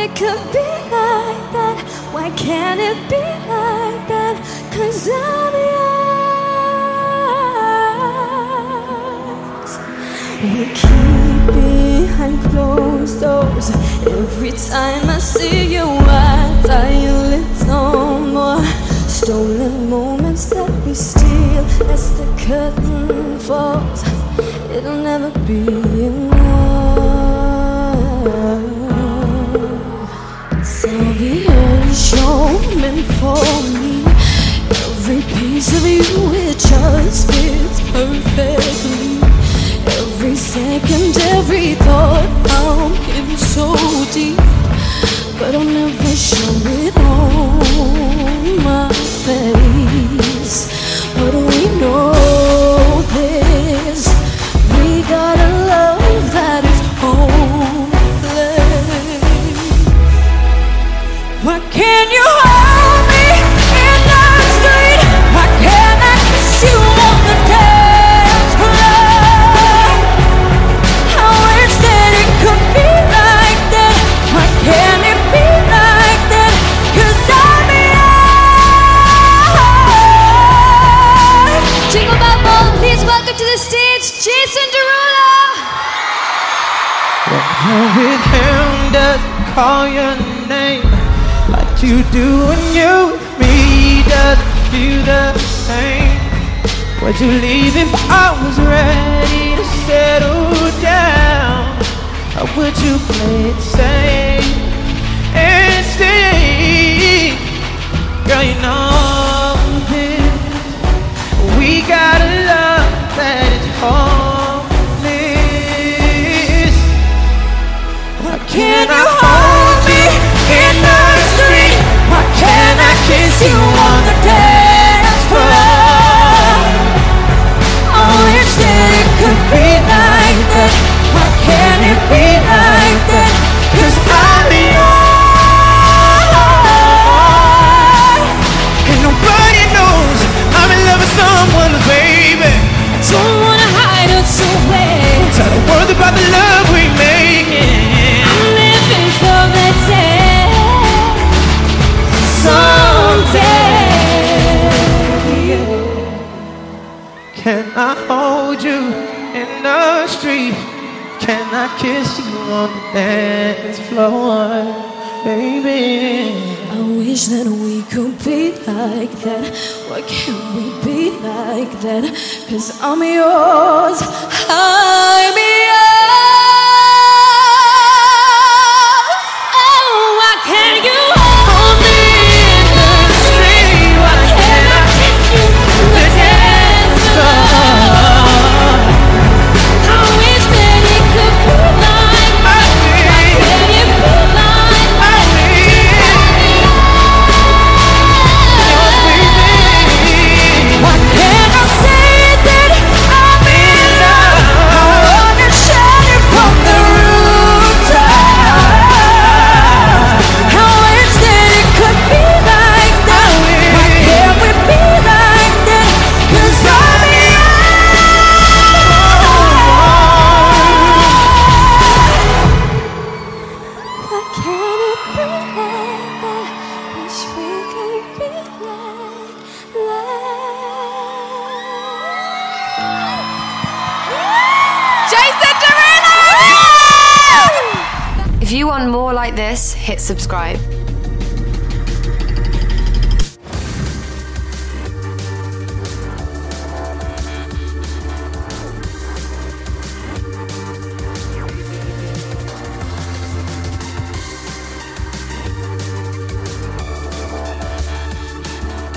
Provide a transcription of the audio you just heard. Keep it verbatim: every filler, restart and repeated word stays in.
it could be like that? Why can't it be like that? 'Cause I'm yours. We keep behind closed doors. Every time I see you, I die a little more. Stolen moments that we steal as the curtain falls. It'll never be enough. It's all the urge you're meant for me. Every piece of you, it just fits perfectly. Every second, every thought, I'm in so deep. But I'll never show it on my face. But we know this. We got a love that is hopeless. Why can't you hold me in the street? Why can't I kiss you on the dance floor? I wish that it could be like that. Why can't it be like that? 'Cause I'm yours. Jingle bell ball, please welcome to the stage Jason Derulo. When you're with him, doesn't call your name like you do when you with me. Doesn't feel the same. Would you leave if I was ready to settle down? Or would you play it safe and stay? Girl, you know this. We got a love that is hopeless. Why can't I hold me in the street? Why can't I kiss you on the dance floor? I wish that it could be like that. Why can't it be like that? 'Cause I'm yours. And nobody knows I'm in love with someone, baby. I don't wanna hide it away. Tell the world about the love we making. I'm living for the day someday. Can I hold you in the street? Can I kiss you on the dance floor, baby? I wish that we could be like that. Why can't we be like that? 'Cause I'm yours, I'm yours. Oh, why can't you hold me in the street? Why can't I kiss you on the dance floor? I wish that it could be like that. Why can't it be like that? Why can't I say that I'm in love? I wanna shout it from the rooftop. I wish that it could be like that. Why can't we be like that? 'Cause I'm yours. Why can't it be like that? Wish we could be like that. Jason Derulo! If you want more like this, hit subscribe.